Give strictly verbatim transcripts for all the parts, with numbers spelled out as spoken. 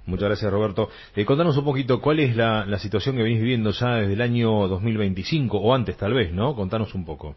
Muchas gracias, Roberto. Eh, contanos un poquito cuál es la, la situación que venís viviendo ya desde el año dos mil veinticinco, o antes tal vez, ¿no? Contanos un poco.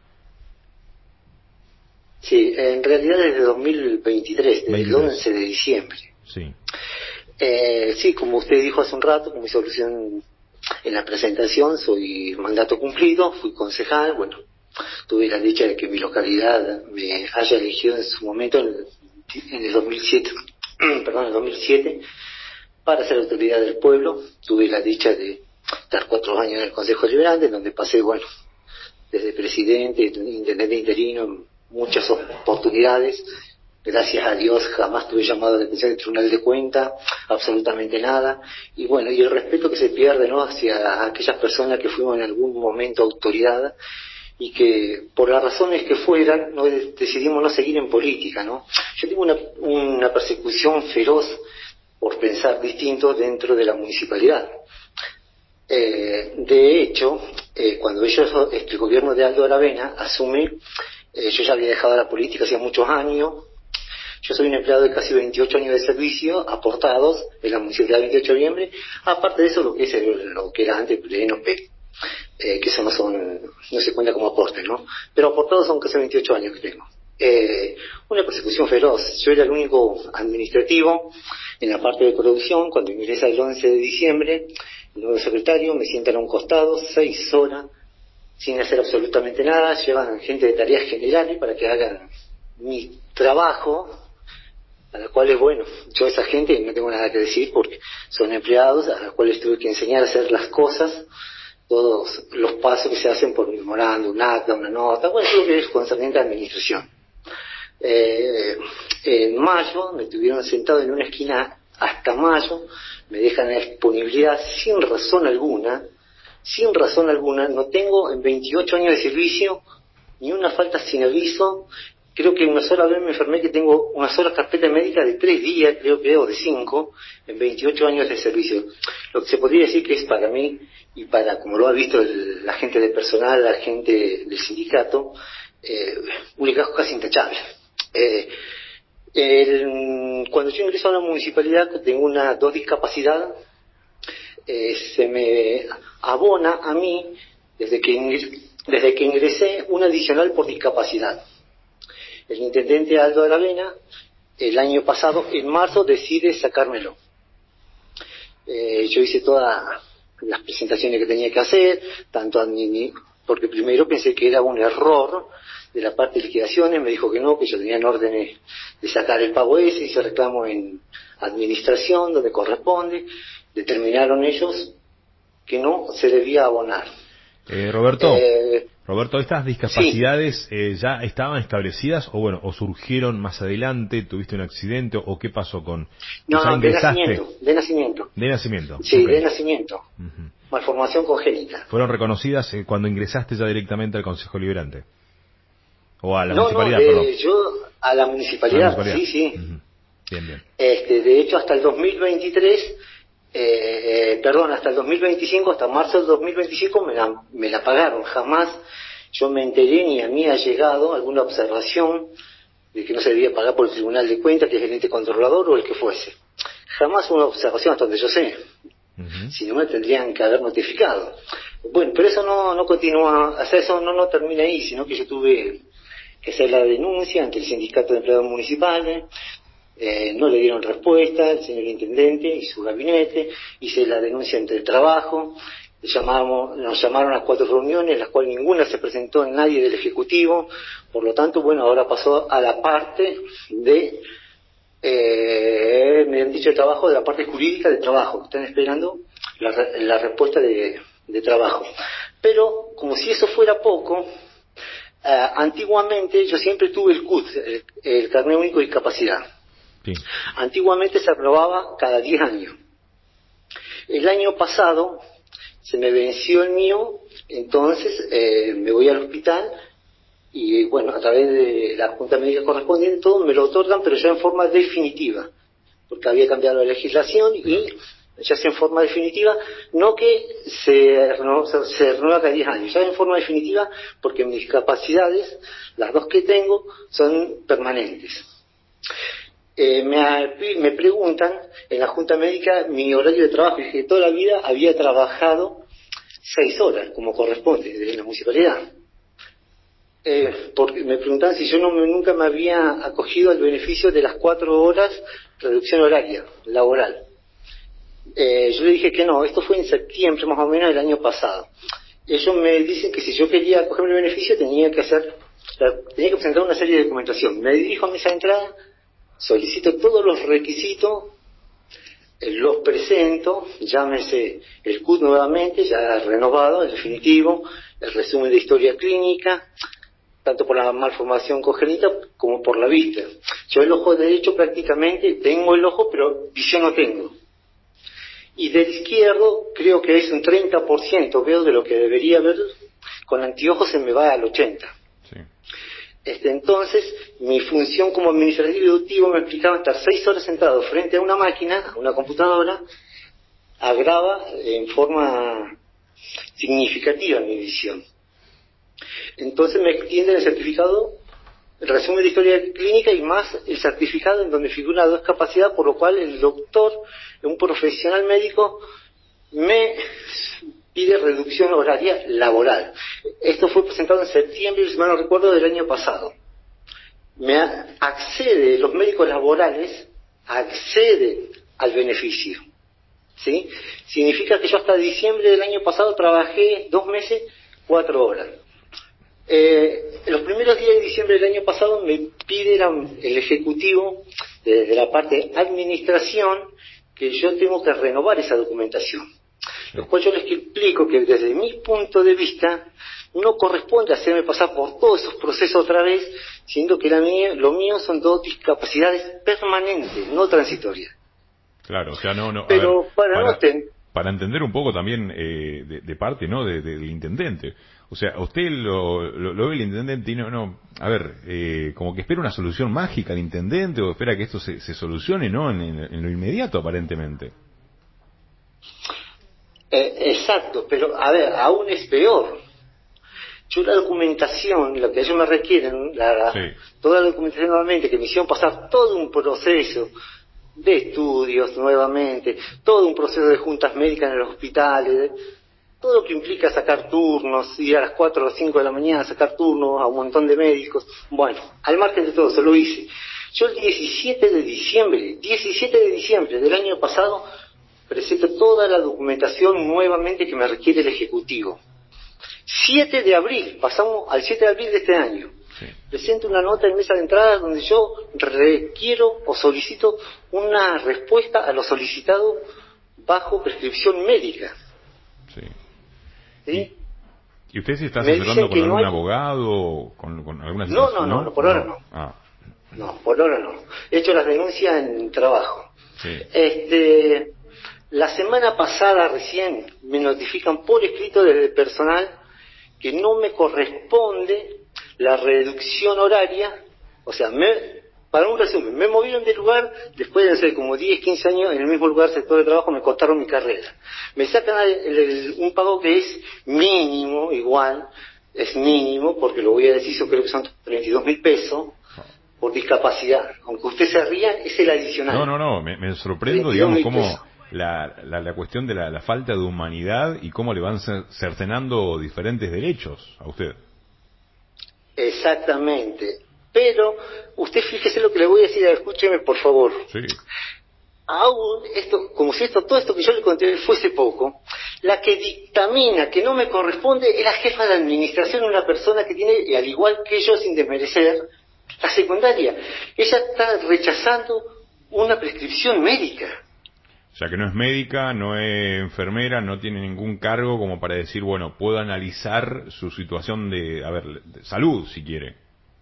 Sí, en realidad desde dos mil veintitrés, desde el once de diciembre. Sí. Eh, sí, como usted dijo hace un rato, como hizo alusión en la presentación, soy mandato cumplido, fui concejal, bueno, tuve la dicha de que mi localidad me haya elegido en su momento, en el, en el dos mil siete, perdón, en el dos mil siete, para ser autoridad del pueblo. Tuve la dicha de estar cuatro años en el Consejo Liberante, donde pasé, bueno, desde presidente, intendente interino, muchas oportunidades. Gracias a Dios jamás tuve llamado a la atención del Tribunal de Cuentas, absolutamente nada. Y bueno, y el respeto que se pierde, ¿no?, hacia aquellas personas que fuimos en algún momento autoridad y que por las razones que fueran no decidimos no seguir en política, ¿no? Yo tengo una, una persecución feroz por pensar distinto dentro de la municipalidad. Eh, de hecho, eh, cuando ellos, este, el gobierno de Aldo Aravena asume, eh, yo ya había dejado la política hacía muchos años. Yo soy un empleado de casi veintiocho años de servicio aportados en la municipalidad de veintiocho de noviembre, aparte de eso lo que es el, lo que era antes el P N P, eh, que eso no son, no se cuenta como aportes, ¿no? Pero aportados son casi veintiocho años que tengo. Eh, una persecución feroz. Yo era el único administrativo en la parte de producción. Cuando ingresa el once de diciembre, el nuevo secretario me sientan a un costado seis horas sin hacer absolutamente nada. Llevan gente de tareas generales para que hagan mi trabajo, a las cuales, bueno, yo a esa gente no tengo nada que decir porque son empleados a los cuales tuve que enseñar a hacer las cosas, todos los pasos que se hacen por un memorando, un acta, una nota, bueno, todo lo que es concerniente a la administración. Eh, en mayo me tuvieron sentado en una esquina hasta mayo, me dejan en disponibilidad sin razón alguna, sin razón alguna, no tengo en veintiocho años de servicio ni una falta sin aviso. Creo que una sola vez me enfermé, que tengo una sola carpeta médica de tres días, creo que, o de cinco, en veintiocho años de servicio. Lo que se podría decir que es para mí, y para, como lo ha visto el, la gente del personal, la gente del sindicato, eh, un legajo casi intachable. Eh, el, cuando yo ingreso a la municipalidad, tengo una dos discapacidad, eh, se me abona a mí, desde que, ingresé, desde que ingresé, una adicional por discapacidad. El intendente Aldo Aravena, el año pasado, en marzo, decide sacármelo. Eh, yo hice todas las presentaciones que tenía que hacer, tanto a mí, porque primero pensé que era un error de la parte de liquidaciones, me dijo que no, que yo tenía órdenes de sacar el pago ese, hice reclamo en administración, donde corresponde, determinaron ellos que no se debía abonar. Eh, Roberto, eh, Roberto, ¿estas discapacidades sí. eh, ya estaban establecidas o bueno, o surgieron más adelante, tuviste un accidente o qué pasó con? No, ya no, de ingresaste. nacimiento, de nacimiento. De nacimiento. Sí, Okay. de nacimiento. Uh-huh. Malformación congénita. ¿Fueron reconocidas eh, cuando ingresaste ya directamente al Consejo Liberante? ¿O a la no, municipalidad, no, de, perdón? yo a la municipalidad, a la municipalidad. sí, sí. Uh-huh. Bien, bien. Este, de hecho, hasta el dos mil veintitrés, eh, eh, perdón, hasta el dos mil veinticinco, hasta marzo del dos mil veinticinco me la, me la pagaron. Jamás yo me enteré ni a mí ha llegado alguna observación de que no se debía pagar por el Tribunal de Cuentas, que es el ente controlador o el que fuese. Jamás una observación hasta donde yo sé. Uh-huh. Si no me tendrían que haber notificado. Bueno, pero eso no, no continúa, o sea, eso no, no termina ahí, sino que yo tuve que hacer la denuncia ante el sindicato de empleados municipales. Eh, no le dieron respuesta el señor intendente y su gabinete. Hice la denuncia ante el trabajo. Llamamos, nos llamaron a cuatro reuniones, en las cuales ninguna se presentó en nadie del Ejecutivo. Por lo tanto, bueno, ahora pasó a la parte de, eh, me han dicho, el trabajo, de la parte jurídica del trabajo. Están esperando la, la respuesta de, de trabajo. Pero, como si eso fuera poco, eh, antiguamente yo siempre tuve el C U D, el, el Carnet Único de Discapacidad. Sí. Antiguamente se aprobaba cada diez años. El año pasado se me venció el mío, entonces eh, me voy al hospital y bueno, a través de la Junta Médica correspondiente todo me lo otorgan, pero ya en forma definitiva, porque había cambiado la legislación y ya sea en forma definitiva, no que se renueva, se renueva cada diez años, ya en forma definitiva, porque mis discapacidades, las dos que tengo, son permanentes. eh, me, me preguntan en la Junta Médica mi horario de trabajo. Y dije que toda la vida había trabajado seis horas, como corresponde, desde la municipalidad. Eh, porque me preguntaban si yo no me, nunca me había acogido al beneficio de las cuatro horas reducción horaria laboral. Eh, yo le dije que no, esto fue en septiembre más o menos del año pasado. Ellos me dicen que si yo quería acogerme el beneficio tenía que hacer, tenía que presentar una serie de documentación. Me dirijo a mesa de entrada, solicito todos los requisitos, eh, los presento, llámese el C U T nuevamente, ya renovado, el definitivo, el resumen de historia clínica, tanto por la malformación congénita como por la vista. Yo el ojo derecho prácticamente tengo el ojo, pero visión no tengo. Y del izquierdo creo que es un treinta por ciento, veo de lo que debería ver, con anteojos se me va al ochenta por ciento. Sí. Este, entonces, mi función como administrativo y deductivo me explicaba estar seis horas sentado frente a una máquina, a una computadora, agrava en forma significativa mi visión. Entonces me extienden el certificado, el resumen de historia clínica y más el certificado en donde figura la discapacidad, por lo cual el doctor, un profesional médico, me pide reducción horaria laboral. Esto fue presentado en septiembre, si mal no recuerdo, del año pasado. Me accede, los médicos laborales acceden al beneficio. ¿Sí? Significa que yo hasta diciembre del año pasado trabajé dos meses, cuatro horas. Eh, los primeros días de diciembre del año pasado me pide la, el ejecutivo desde la parte de administración que yo tengo que renovar esa documentación, lo cual yo les explico que desde mi punto de vista no corresponde hacerme pasar por todos esos procesos otra vez, siendo que la mía, lo mío son dos discapacidades permanentes, no transitorias. Claro, o sea, no, no. Pero ver, para, para, no ten... para entender un poco también eh, de, de parte, ¿no? De, de, del intendente. O sea, usted lo, lo, lo ve el intendente y no, no, a ver, eh, como que espera una solución mágica el intendente o espera que esto se, se solucione, ¿no? En, en, en lo inmediato, aparentemente. Eh, exacto, pero a ver, aún es peor. Yo la documentación, lo que ellos me requieren, la, sí. toda la documentación nuevamente, que me hicieron pasar todo un proceso de estudios nuevamente, todo un proceso de juntas médicas en los hospitales, todo lo que implica sacar turnos, ir a las cuatro o cinco de la mañana a sacar turnos a un montón de médicos. Bueno, al margen de todo, se lo hice. Yo el diecisiete de diciembre, diecisiete de diciembre del año pasado, presento toda la documentación nuevamente que me requiere el Ejecutivo. siete de abril, pasamos al siete de abril de este año. Sí. Presento una nota en mesa de entrada donde yo requiero o solicito una respuesta a lo solicitado bajo prescripción médica. Sí. ¿Sí? ¿Y usted se está asesorando con algún no hay... abogado, con, con alguna no, no, no, no, por ahora no. Ah. No, por ahora no. He hecho las denuncias en trabajo. Sí. Este, la semana pasada recién me notifican por escrito desde el personal que no me corresponde la reducción horaria, o sea, me, para un resumen, me movieron de lugar, después de hacer como diez, quince años en el mismo lugar, sector de trabajo, me cortaron mi carrera. Me sacan el, el, un pago que es mínimo, igual, es mínimo, porque lo voy a decir, yo creo que son treinta y dos mil pesos, por discapacidad. Aunque usted se ría, es el adicional. No, no, no, me, me sorprendo, digamos, cómo la, la, la cuestión de la, la falta de humanidad y cómo le van cercenando diferentes derechos a usted. Exactamente. Pero, usted fíjese lo que le voy a decir, escúcheme por favor. Sí. Aún, esto, como si esto, todo esto que yo le conté fuese poco, la que dictamina que no me corresponde es la jefa de administración, una persona que tiene, al igual que yo, sin desmerecer, la secundaria. Ella está rechazando una prescripción médica. O sea, que no es médica, no es enfermera, no tiene ningún cargo como para decir, bueno, puedo analizar su situación de, a ver, de salud, si quiere.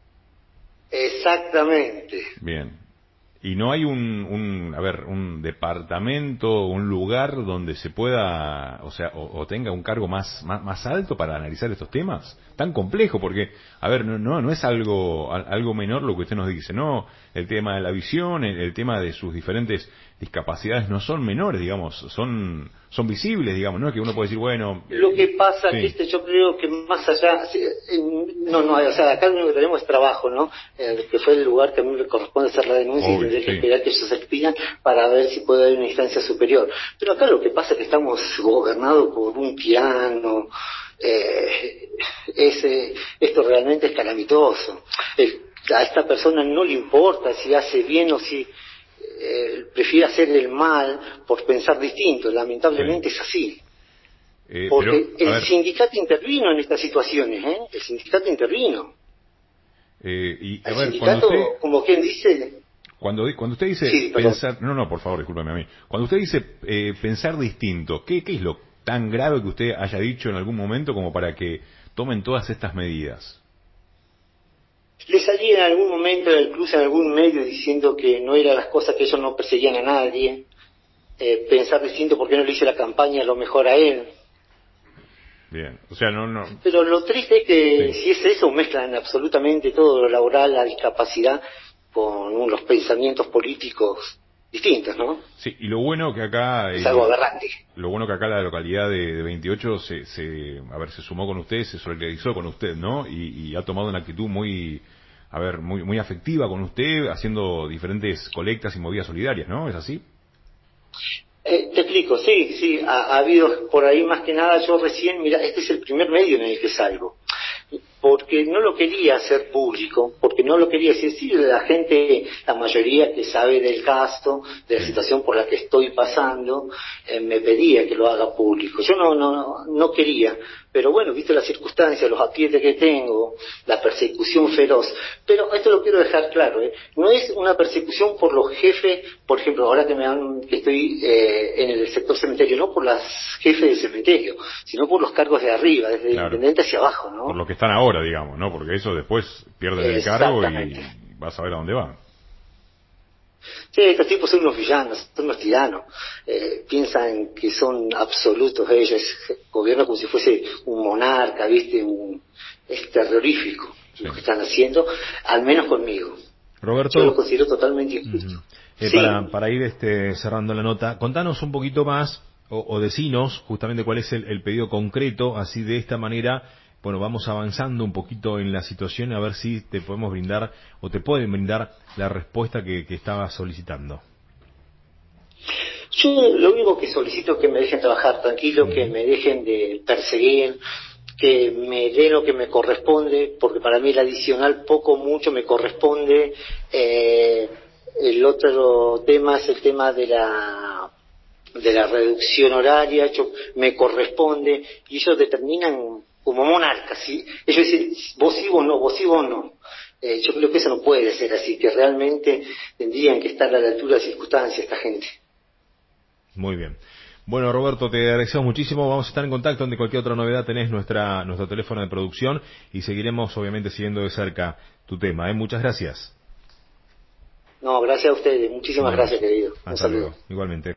Exactamente. Bien. Y no hay un, un, a ver, un departamento, un lugar donde se pueda, o sea, o, o tenga un cargo más, más, más alto para analizar estos temas, tan complejo, porque, a ver, no, no, no es algo, algo menor lo que usted nos dice, no, el tema de la visión, el, el tema de sus diferentes discapacidades no son menores, digamos, son, son visibles, digamos, no es que uno puede decir, bueno. Lo que pasa sí. que este, yo creo que más allá, no, no, o sea, acá lo único que tenemos es trabajo, ¿no? Eh, que fue el lugar que a mí me corresponde hacer la denuncia. Obvio. tendré que Sí. esperar que ellos expiran para ver si puede haber una instancia superior. Pero acá lo que pasa es que estamos gobernados por un tirano. Eh, ese, esto realmente es calamitoso. El, a esta persona no le importa si hace bien o si eh, prefiere hacer el mal por pensar distinto. Lamentablemente Sí. es así. Eh, Porque pero, a el ver, sindicato intervino en estas situaciones, ¿eh? El sindicato intervino. eh, y a El ver, cuando sindicato, usted, como quien dice, cuando, cuando usted dice sí, perdón. pensar, no, no, por favor, discúlpeme a mí. Cuando usted dice eh, pensar distinto, ¿qué, ¿qué es lo tan grave que usted haya dicho en algún momento como para que tomen todas estas medidas? Le salí en algún momento, incluso en algún medio, diciendo que no eran las cosas, que ellos no perseguían a nadie. Eh, pensar distinto porque no le hice la campaña a lo mejor a él. Bien, o sea, no, no, Pero lo triste es que sí. si es eso, mezclan absolutamente todo lo laboral, la discapacidad, con unos pensamientos políticos distintos, ¿no? Sí, y lo bueno que acá, Es algo eh, aberrante. lo bueno que acá la localidad de, de veintiocho se, se, a ver, se sumó con usted, se solidarizó con usted, ¿no? Y, y ha tomado una actitud muy, a ver, muy, muy afectiva con usted, haciendo diferentes colectas y movidas solidarias, ¿no? ¿Es así? Eh, te explico, sí, sí, ha, ha habido por ahí más que nada, yo recién, mira, este es el primer medio en el que salgo, porque no lo quería hacer público, porque no lo quería decir, sí, la gente, la mayoría que sabe del caso, de la Sí, situación por la que estoy pasando, eh, me pedía que lo haga público. Yo no, no, no quería, pero bueno, viste las circunstancias, los aprietes que tengo, la persecución feroz, pero esto lo quiero dejar claro, ¿eh? No es una persecución por los jefes, por ejemplo, ahora que me han, que estoy eh, en el sector cementerio, no por las jefes del cementerio, sino por los cargos de arriba, desde el claro. intendente hacia abajo, Por ¿no? lo que están ahora, digamos, ¿no? Porque eso después pierden el cargo Exactamente. y vas a ver a dónde van. Sí, estos tipos son unos villanos, son unos tiranos. Eh, piensan que son absolutos ellos, gobiernan como si fuese un monarca, ¿viste? Un, es terrorífico Sí. lo que están haciendo, al menos conmigo. Yo lo Roberto, considero totalmente injusto. ujú. eh, para, Sí, para ir este, cerrando la nota, contanos un poquito más o, o decinos justamente cuál es el, el pedido concreto, así de esta manera, bueno, vamos avanzando un poquito en la situación a ver si te podemos brindar o te pueden brindar la respuesta que, que estabas solicitando. yo lo único que solicito es que me dejen trabajar tranquilo, que Ujú. me dejen de perseguir, que me den lo que me corresponde, porque para mí el adicional poco mucho me corresponde. Eh, el otro tema es el tema de la de la reducción horaria, yo, me corresponde, y ellos determinan como monarcas, ¿sí? Ellos dicen, vos sí, vos no, vos sí, vos no. Eh, yo creo que eso no puede ser así, que realmente tendrían que estar a la altura de las circunstancias esta gente. Muy bien. Bueno, Roberto, te agradecemos muchísimo. Vamos a estar en contacto. De cualquier otra novedad tenés nuestra, nuestro teléfono de producción y seguiremos, obviamente, siguiendo de cerca tu tema. ¿eh? Muchas gracias. No, gracias a ustedes, Un muchísimas gracias, abrazo. querido. Un Hasta saludo. luego. Igualmente.